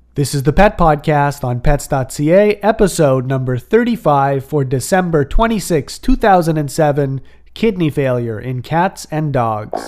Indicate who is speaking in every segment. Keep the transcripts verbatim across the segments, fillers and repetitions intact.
Speaker 1: This is the Pet Podcast on pets dot c a, episode number thirty-five for December twenty-sixth, two thousand seven, Kidney Failure in Cats and Dogs.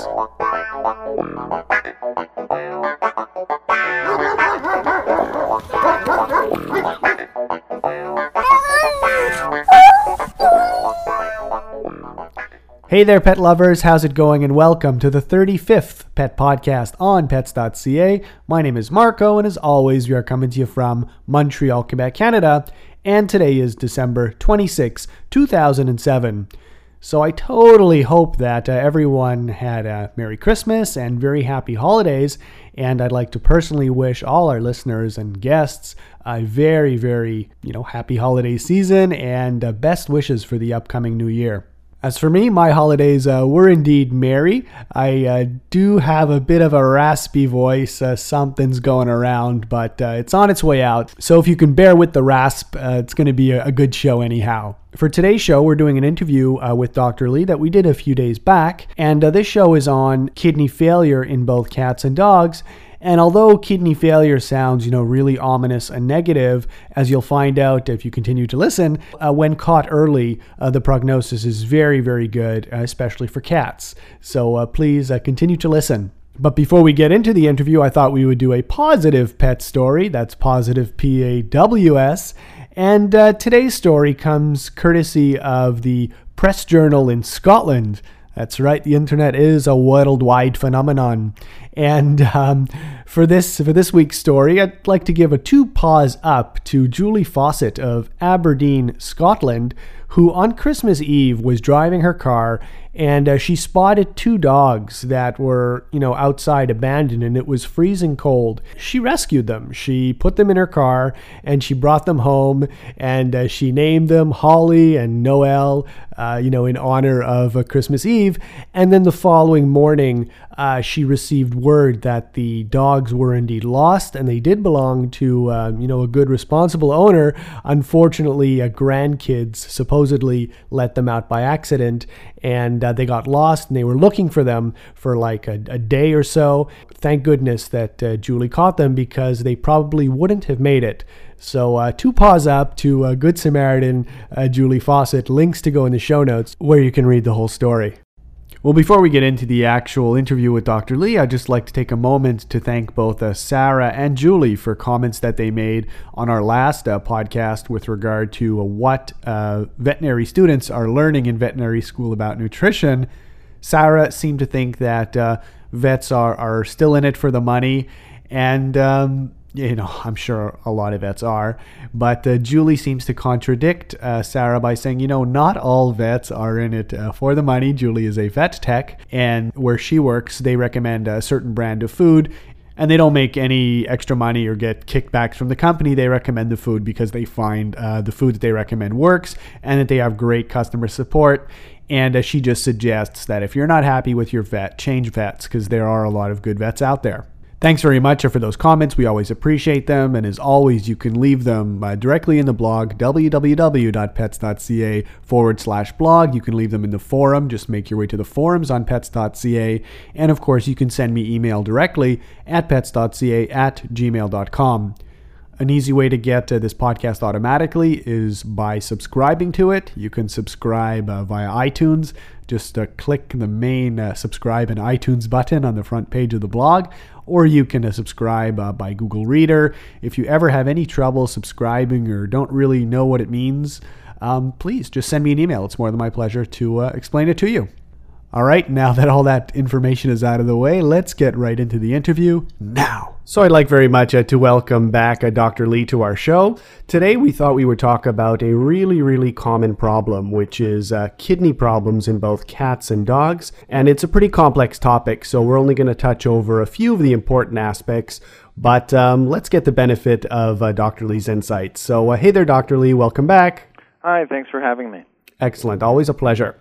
Speaker 1: Hey there, pet lovers. How's it going? And welcome to the thirty-fifth Pet Podcast on pets dot c a. My name is Marco, and as always, we are coming to you from Montreal, Quebec, Canada. And today is December twenty-sixth, two thousand seven. So I totally hope that uh, everyone had a Merry Christmas and very happy holidays. And I'd like to personally wish all our listeners and guests a very, very, you know, happy holiday season and uh, best wishes for the upcoming new year. As for me, my holidays uh, were indeed merry. I uh, do have a bit of a raspy voice. Uh, something's going around, but uh, it's on its way out. So if you can bear with the rasp, uh, it's going to be a, a good show anyhow. For today's show, we're doing an interview uh, with Doctor Lee that we did a few days back. And uh, this show is on kidney failure in both cats and dogs. And although kidney failure sounds, you know, really ominous and negative, as you'll find out if you continue to listen, uh, when caught early, uh, the prognosis is very, very good, uh, especially for cats. So uh, please uh, continue to listen. But before we get into the interview, I thought we would do a positive pet story. That's positive P A W S. And uh, today's story comes courtesy of the Press Journal in Scotland. That's right, the internet is a worldwide phenomenon. And um, for this for this week's story, I'd like to give a two paws up to Julie Fawcett of Aberdeen, Scotland, who on Christmas Eve was driving her car and uh, she spotted two dogs that were, you know, outside abandoned and it was freezing cold. She rescued them. She put them in her car and she brought them home and uh, she named them Holly and Noel, uh, you know, in honor of uh, Christmas Eve. And then the following morning, uh, she received word that the dogs were indeed lost and they did belong to, uh, you know, a good responsible owner. Unfortunately, uh, grandkids supposedly let them out by accident and uh, they got lost and they were looking for them for like a, a day or so. Thank goodness that uh, Julie caught them because they probably wouldn't have made it. So uh, two paws up to uh, Good Samaritan uh, Julie Fawcett. Links to go in the show notes where you can read the whole story. Well, before we get into the actual interview with Doctor Lee, I'd just like to take a moment to thank both uh, Sarah and Julie for comments that they made on our last uh, podcast with regard to uh, what uh, veterinary students are learning in veterinary school about nutrition. Sarah seemed to think that uh, vets are, are still in it for the money, and um, you know, I'm sure a lot of vets are, but uh, Julie seems to contradict uh, Sarah by saying, you know, not all vets are in it uh, for the money. Julie is a vet tech, and where she works, they recommend a certain brand of food, and they don't make any extra money or get kickbacks from the company. They recommend the food because they find uh, the food that they recommend works and that they have great customer support. And uh, she just suggests that if you're not happy with your vet, change vets because there are a lot of good vets out there. Thanks very much for those comments. We always appreciate them. And as always, you can leave them uh, directly in the blog, www dot pets dot c a forward slash blog. You can leave them in the forum. Just make your way to the forums on pets dot c a. And of course, you can send me email directly at pets dot c a at gmail dot com. An easy way to get uh, this podcast automatically is by subscribing to it. You can subscribe uh, via iTunes. Just uh, click the main uh, subscribe in iTunes button on the front page of the blog, or you can uh, subscribe uh, by Google Reader. If you ever have any trouble subscribing or don't really know what it means, um, please just send me an email. It's more than my pleasure to uh, explain it to you. All right, now that all that information is out of the way, let's get right into the interview now. So I'd like very much uh, to welcome back uh, Doctor Lee to our show. Today we thought we would talk about a really, really common problem, which is uh, kidney problems in both cats and dogs. And it's a pretty complex topic, so we're only going to touch over a few of the important aspects. But um, let's get the benefit of uh, Doctor Lee's insights. So uh, hey there, Doctor Lee, welcome back.
Speaker 2: Hi, thanks for having me.
Speaker 1: Excellent, always a pleasure.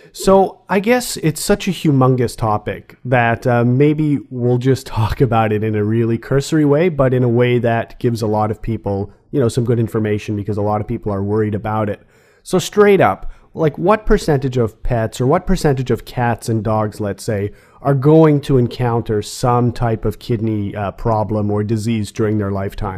Speaker 1: So I guess it's such a humongous topic that uh, maybe we'll just talk about it in a really cursory way, but in a way that gives a lot of people, you know, some good information because a lot of people are worried about it. So straight up, like what percentage of pets or what percentage of cats and dogs, let's say, are going to encounter some type of kidney uh, problem or disease during their lifetime?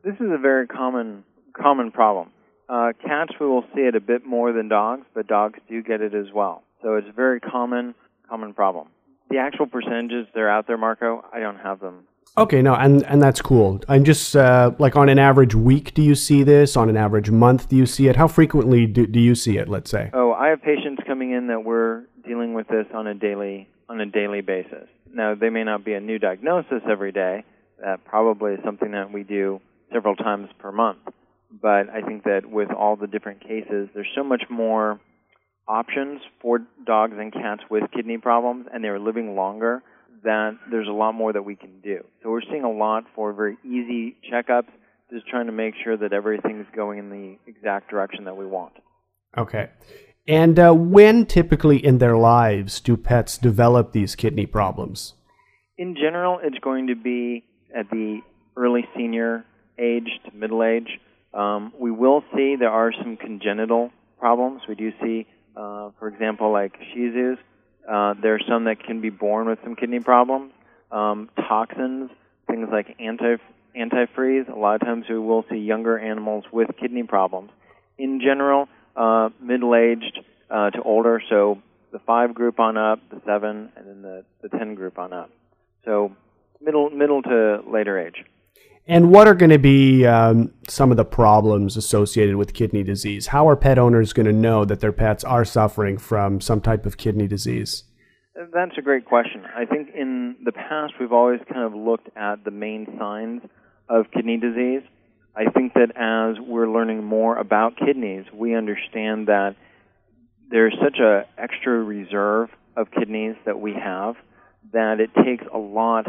Speaker 2: This is a very common common problem. Uh, cats, we will see it a bit more than dogs, but dogs do get it as well. So it's a very common common problem. The actual percentages, they're out there, Marco. I don't have them.
Speaker 1: Okay, no, and, and that's cool. I'm just, uh, like, on an average week, do you see this? On an average month, do you see it? How frequently do, do you see it, let's say?
Speaker 2: Oh, I have patients coming in that we're dealing with this on a daily on a daily basis. Now, they may not be a new diagnosis every day. That probably is something that we do several times per month. But I think that with all the different cases, there's so much more options for dogs and cats with kidney problems, and they're living longer, that there's a lot more that we can do. So we're seeing a lot for very easy checkups, just trying to make sure that everything's going in the exact direction that we want.
Speaker 1: Okay. And uh, when typically in their lives do pets develop these kidney problems?
Speaker 2: In general, it's going to be at the early senior age to middle age. Um, we will see there are some congenital problems. We do see, uh, for example, like Shih Tzus. Uh, there are some that can be born with some kidney problems. Um, toxins, things like anti antifreeze. A lot of times we will see younger animals with kidney problems. In general, uh, middle-aged uh, to older, so the five group on up, the seven, and then the, the ten group on up. So middle middle to later age.
Speaker 1: And what are going to be um, some of the problems associated with kidney disease? How are pet owners going to know that their pets are suffering from some type of kidney disease?
Speaker 2: That's a great question. I think in the past we've always kind of looked at the main signs of kidney disease. I think that as we're learning more about kidneys, we understand that there's such an extra reserve of kidneys that we have that it takes a lot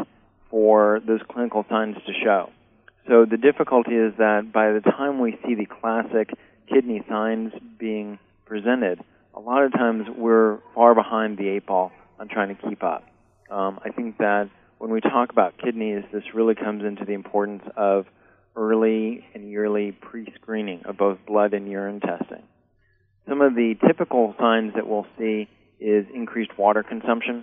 Speaker 2: for those clinical signs to show. So the difficulty is that by the time we see the classic kidney signs being presented, a lot of times we're far behind the eight ball on trying to keep up. Um, I think that when we talk about kidneys, this really comes into the importance of early and yearly pre-screening of both blood and urine testing. Some of the typical signs that we'll see is increased water consumption.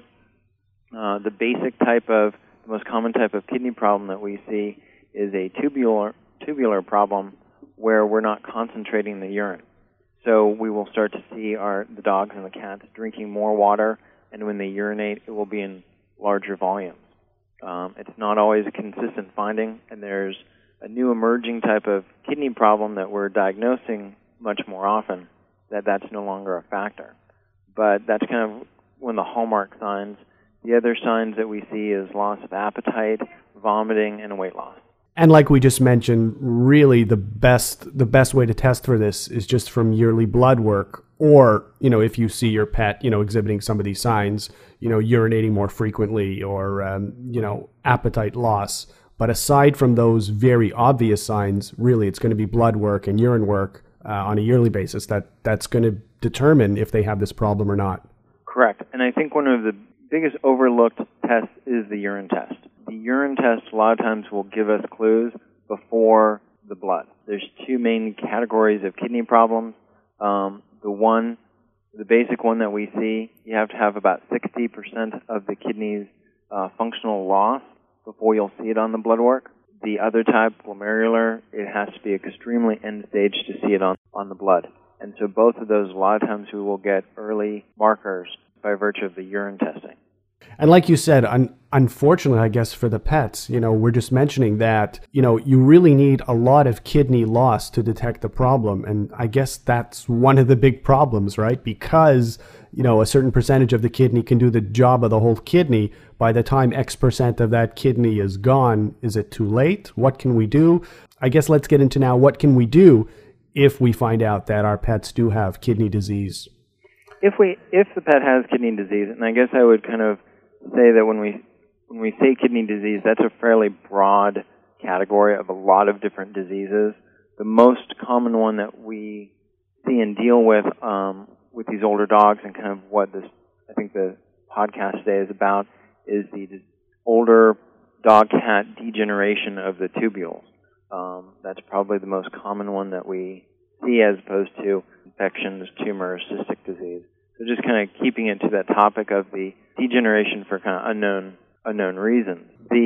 Speaker 2: Uh, the basic type of, the most common type of kidney problem that we see is a tubular tubular problem where we're not concentrating the urine. So we will start to see our the dogs and the cats drinking more water, and when they urinate, it will be in larger volumes. Um, it's not always a consistent finding, and there's a new emerging type of kidney problem that we're diagnosing much more often, that that's no longer a factor. But that's kind of one of the hallmark signs. The other signs that we see is loss of appetite, vomiting, and weight loss.
Speaker 1: And like we just mentioned, really the best the best way to test for this is just from yearly blood work, or, you know, if you see your pet, you know, exhibiting some of these signs, you know, urinating more frequently or, um, you know, appetite loss. But aside from those very obvious signs, really it's going to be blood work and urine work uh, on a yearly basis that that's going to determine if they have this problem or not.
Speaker 2: Correct. And I think one of the biggest overlooked tests is the urine test. The urine test a lot of times will give us clues before the blood. There's two main categories of kidney problems. Um, the one, the basic one that we see, you have to have about sixty percent of the kidney's uh, functional loss before you'll see it on the blood work. The other type, glomerular, it has to be extremely end stage to see it on, on the blood. And so both of those, a lot of times we will get early markers by virtue of the urine testing.
Speaker 1: And like you said, un- unfortunately, I guess for the pets, you know, we're just mentioning that, you know, you really need a lot of kidney loss to detect the problem. And I guess that's one of the big problems, right? Because, you know, a certain percentage of the kidney can do the job of the whole kidney. By the time X percent of that kidney is gone, is it too late? What can we do? I guess let's get into now, what can we do if we find out that our pets do have kidney disease?
Speaker 2: If we, if the pet has kidney disease, and I guess I would kind of say that when we when we say kidney disease, that's a fairly broad category of a lot of different diseases. The most common one that we see and deal with um, with these older dogs, and kind of what this I think the podcast today is about, is the older dog-cat degeneration of the tubules. Um, that's probably the most common one that we see, as opposed to infections, tumors, cystic disease. So just kind of keeping it to that topic of the degeneration for kind of unknown unknown reasons. The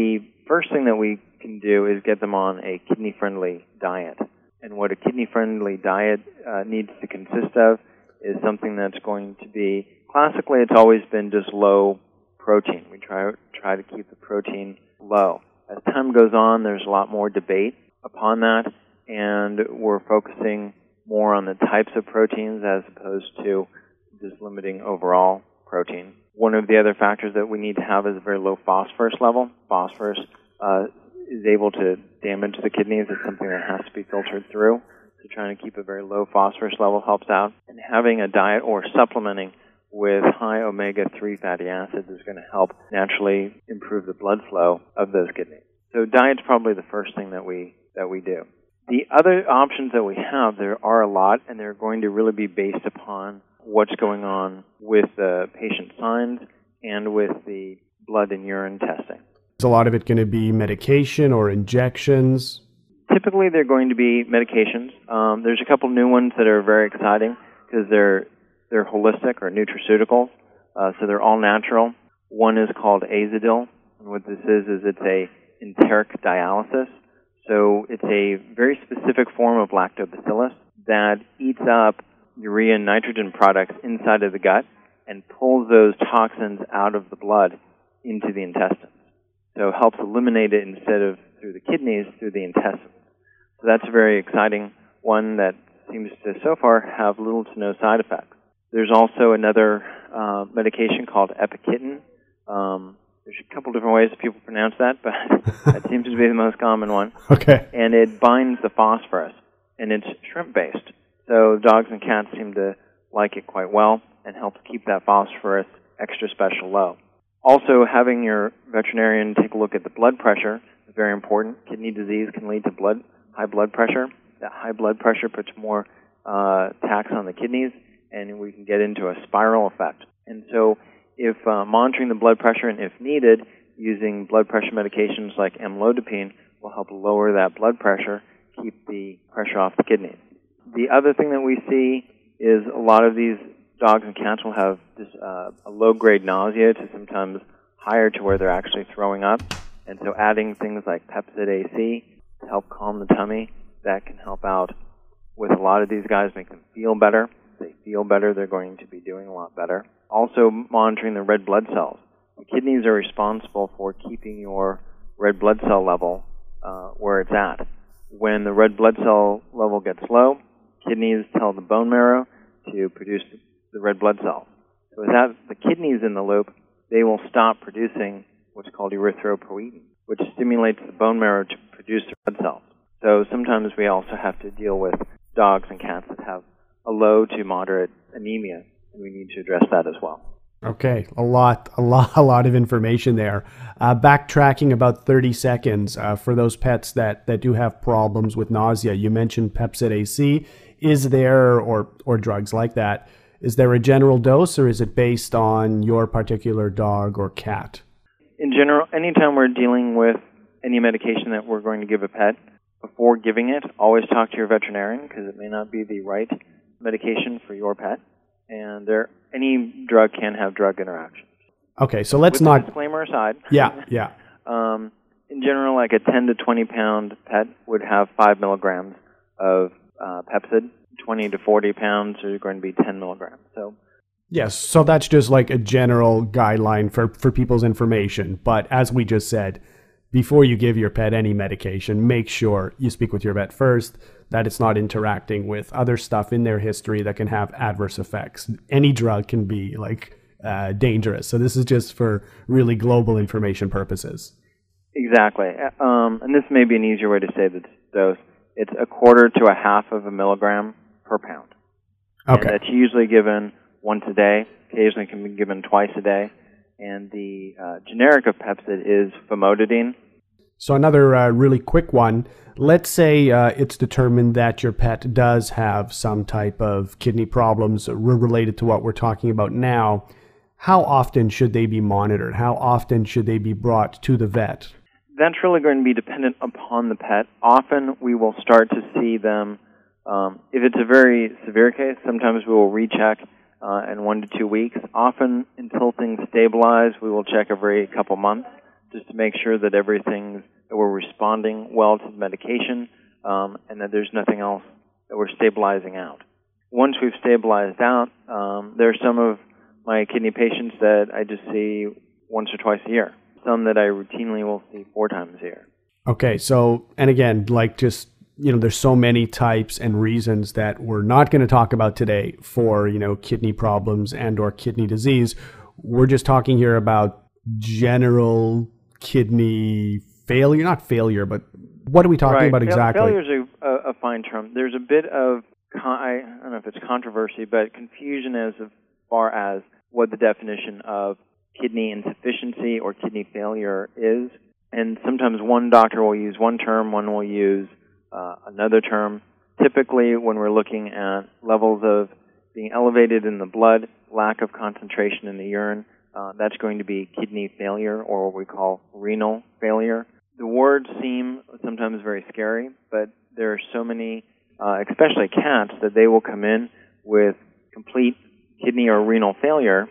Speaker 2: first thing that we can do is get them on a kidney-friendly diet. And what a kidney-friendly diet uh, needs to consist of is something that's going to be, classically it's always been just low protein. We try, try to keep the protein low. As time goes on, there's a lot more debate upon that, and we're focusing more on the types of proteins as opposed to just limiting overall protein. One of the other factors that we need to have is a very low phosphorus level. Phosphorus uh, is able to damage the kidneys. It's something that has to be filtered through. So trying to keep a very low phosphorus level helps out. And having a diet or supplementing with high omega three fatty acids is going to help naturally improve the blood flow of those kidneys. So diet's probably the first thing that we that we do. The other options that we have, there are a lot, and they're going to really be based upon what's going on with the patient's signs and with the blood and urine testing.
Speaker 1: Is a lot of it going to be medication or injections?
Speaker 2: Typically, they're going to be medications. Um, there's a couple new ones that are very exciting because they're they're holistic or nutraceuticals, uh, so they're all natural. One is called Azadil, and what this is is it's a enteric dialysis. So it's a very specific form of lactobacillus that eats up urea and nitrogen products inside of the gut and pulls those toxins out of the blood into the intestines. So it helps eliminate it instead of through the kidneys, through the intestines. So that's a very exciting one that seems to so far have little to no side effects. There's also another uh, medication called Epikitin. Um, there's a couple different ways people pronounce that, but that seems to be the most common one.
Speaker 1: Okay.
Speaker 2: And it binds the phosphorus, and it's shrimp-based. So dogs and cats seem to like it quite well and helps keep that phosphorus extra special low. Also, having your veterinarian take a look at the blood pressure is very important. Kidney disease can lead to blood high blood pressure. That high blood pressure puts more uh, tax on the kidneys, and we can get into a spiral effect. And so if uh, monitoring the blood pressure, and if needed, using blood pressure medications like amlodipine will help lower that blood pressure, keep the pressure off the kidneys. The other thing that we see is a lot of these dogs and cats will have this, uh, a low-grade nausea to sometimes higher to where they're actually throwing up. And so adding things like Pepcid A C to help calm the tummy, that can help out with a lot of these guys, make them feel better. If they feel better, they're going to be doing a lot better. Also monitoring the red blood cells. The kidneys are responsible for keeping your red blood cell level uh, where it's at. When the red blood cell level gets low, kidneys tell the bone marrow to produce the red blood cells. So without the kidneys in the loop, they will stop producing what's called erythropoietin, which stimulates the bone marrow to produce the red cells. So sometimes we also have to deal with dogs and cats that have a low to moderate anemia, and we need to address that as well.
Speaker 1: Okay, a lot, a lot, a lot of information there. Uh, backtracking about thirty seconds uh, for those pets that, that do have problems with nausea. You mentioned Pepcid A C. Is there, or or drugs like that, is there a general dose, or is it based on your particular dog or cat?
Speaker 2: In general, anytime we're dealing with any medication that we're going to give a pet, before giving it, always talk to your veterinarian because it may not be the right medication for your pet. And there, any drug can have drug interactions.
Speaker 1: Okay, so let's
Speaker 2: With
Speaker 1: not...
Speaker 2: disclaimer aside.
Speaker 1: Yeah, yeah.
Speaker 2: um, in general, like a ten to twenty pound pet would have five milligrams of uh, Pepcid. twenty to forty pounds are going to be ten milligrams. So,
Speaker 1: yes, so that's just like a general guideline for, for people's information. But as we just said, before you give your pet any medication, make sure you speak with your vet first, that it's not interacting with other stuff in their history that can have adverse effects. Any drug can be like uh, dangerous. So this is just for really global information purposes.
Speaker 2: Exactly. Um, and this may be an easier way to say the dose. It's a quarter to a half of a milligram per pound.
Speaker 1: Okay.
Speaker 2: And it's usually given once a day. Occasionally can be given twice a day. And the uh, generic of Pepcid is famotidine.
Speaker 1: So another uh, really quick one. Let's say uh, it's determined that your pet does have some type of kidney problems related to what we're talking about now. How often should they be monitored? How often should they be brought to the vet?
Speaker 2: That's really going to be dependent upon the pet. Often we will start to see them, um, if it's a very severe case, sometimes we will recheck uh, in one to two weeks. Often, until things stabilize, we will check every couple months just to make sure that everything's, that we're responding well to the medication, um, and that there's nothing else, that we're stabilizing out. Once we've stabilized out, um, there are some of my kidney patients that I just see once or twice a year. Some that I routinely will see four times a year.
Speaker 1: Okay, so, and again, like just, you know, there's so many types and reasons that we're not going to talk about today for, you know, kidney problems and or kidney disease. We're just talking here about general kidney failure, not failure, but what are we talking
Speaker 2: right.
Speaker 1: about exactly?
Speaker 2: Failure is a, a, a fine term. There's a bit of, con- I don't know if it's controversy, but confusion as far as what the definition of kidney insufficiency or kidney failure is. And sometimes one doctor will use one term, one will use uh, another term. Typically, when we're looking at levels of being elevated in the blood, lack of concentration in the urine, uh, that's going to be kidney failure, or what we call renal failure. The words seem sometimes very scary, but there are so many, uh, especially cats, that they will come in with complete kidney or renal failure,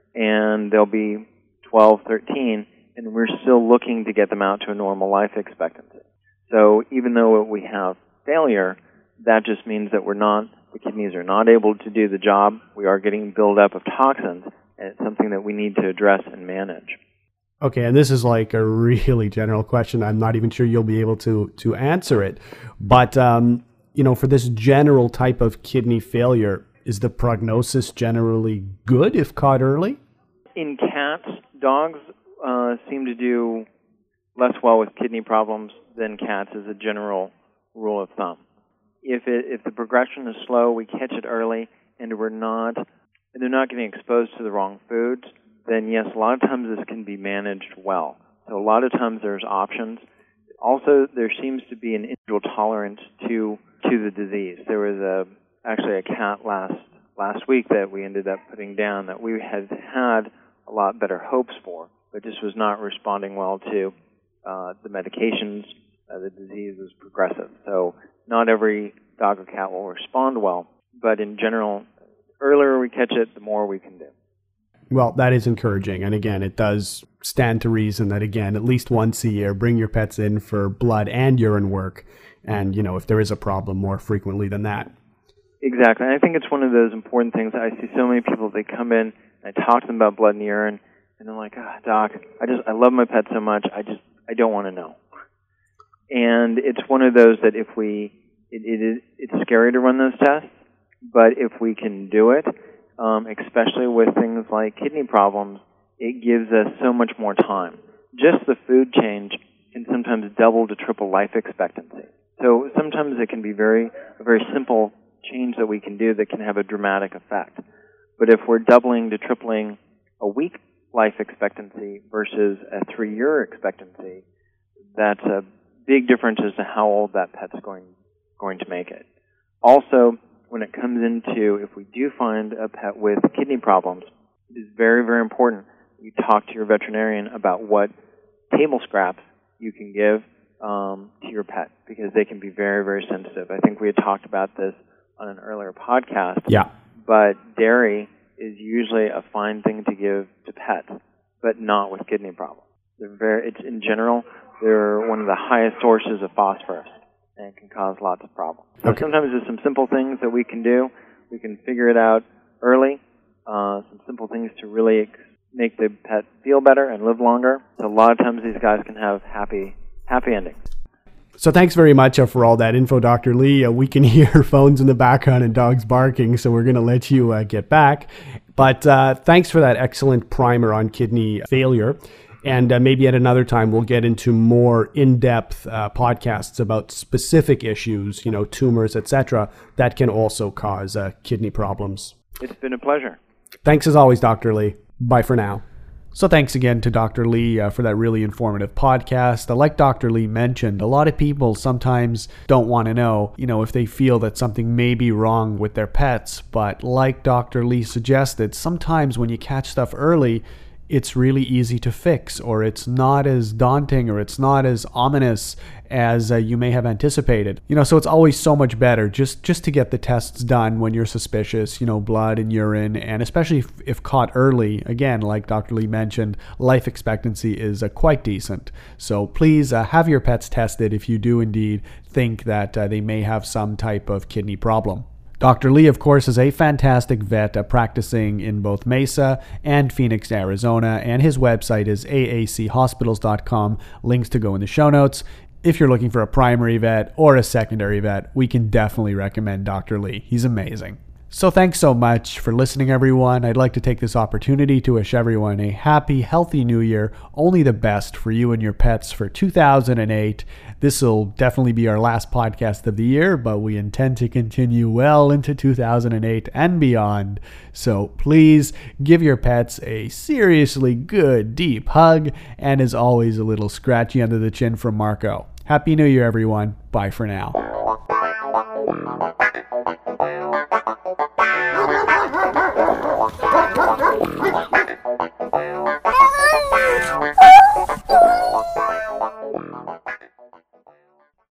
Speaker 2: and they'll be twelve, thirteen, and we're still looking to get them out to a normal life expectancy. So even though we have failure, that just means that we're not, the kidneys are not able to do the job. We are getting buildup of toxins, and it's something that we need to address and manage.
Speaker 1: Okay, and this is like a really general question. I'm not even sure you'll be able to to answer it. But, um, you know, for this general type of kidney failure, is the prognosis generally good if caught early?
Speaker 2: In cats, dogs uh, seem to do less well with kidney problems than cats as a general rule of thumb. If it, if the progression is slow, we catch it early, and we're not, and they're not getting exposed to the wrong foods, then yes, a lot of times this can be managed well. So a lot of times there's options. Also, there seems to be an individual tolerance to to the disease. There was a actually a cat last last week that we ended up putting down that we had had a lot better hopes for, but just was not responding well to uh, the medications. Uh, the disease was progressive. So not every dog or cat will respond well, but in general, the earlier we catch it, the more we can do.
Speaker 1: Well, that is encouraging. And again, it does stand to reason that, again, at least once a year, bring your pets in for blood and urine work. And, you know, if there is a problem, more frequently than that.
Speaker 2: Exactly. And I think it's one of those important things. I see so many people, they come in, and I talk to them about blood and urine, and they're like, ah, Doc, I just, I love my pet so much, I just, I don't want to know. And it's one of those that if we, it, it is, it's scary to run those tests, but if we can do it, um, especially with things like kidney problems, it gives us so much more time. Just the food change can sometimes double to triple life expectancy. So sometimes it can be very, a very simple change that we can do that can have a dramatic effect. But if we're doubling to tripling a week life expectancy versus a three-year expectancy, that's a big difference as to how old that pet's going going to make it. Also, when it comes into, if we do find a pet with kidney problems, it is very, very important you talk to your veterinarian about what table scraps you can give um, to your pet, because they can be very, very sensitive. I think we had talked about this on an earlier podcast.
Speaker 1: Yeah.
Speaker 2: But dairy is usually a fine thing to give to pets, but not with kidney problems. They're very, it's in general, they're one of the highest sources of phosphorus, and it can cause lots of problems. So
Speaker 1: okay.
Speaker 2: Sometimes there's some simple things that we can do. We can figure it out early, uh, some simple things to really ex- make the pet feel better and live longer. So a lot of times these guys can have happy, happy endings.
Speaker 1: So thanks very much uh, for all that info, Doctor Lee. Uh, we can hear phones in the background and dogs barking, so we're going to let you uh, get back. But uh, thanks for that excellent primer on kidney failure. And uh, maybe at another time we'll get into more in-depth uh, podcasts about specific issues, you know, tumors, et cetera, that can also cause uh, kidney problems.
Speaker 2: It's been a pleasure.
Speaker 1: Thanks as always, Doctor Lee. Bye for now. So thanks again to Doctor Lee uh, for that really informative podcast. Uh, like Doctor Lee mentioned, a lot of people sometimes don't want to know, you know, if they feel that something may be wrong with their pets. But like Doctor Lee suggested, sometimes when you catch stuff early, it's really easy to fix, or it's not as daunting, or it's not as ominous as uh, you may have anticipated. You know, so it's always so much better just just to get the tests done when you're suspicious, you know, blood and urine, and especially if, if caught early. Again, like Doctor Lee mentioned, life expectancy is uh, quite decent. So please uh, have your pets tested if you do indeed think that uh, they may have some type of kidney problem. Doctor Lee, of course, is a fantastic vet uh, practicing in both Mesa and Phoenix, Arizona, and his website is A A C hospitals dot com. Links to go in the show notes. If you're looking for a primary vet or a secondary vet, we can definitely recommend Doctor Lee. He's amazing. So thanks so much for listening, everyone. I'd like to take this opportunity to wish everyone a happy, healthy new year. Only the best for you and your pets for two thousand eight. This will definitely be our last podcast of the year, but we intend to continue well into two thousand eight and beyond. So please give your pets a seriously good, deep hug, and as always, a little scratchy under the chin from Marco. Happy New Year, everyone. Bye for now.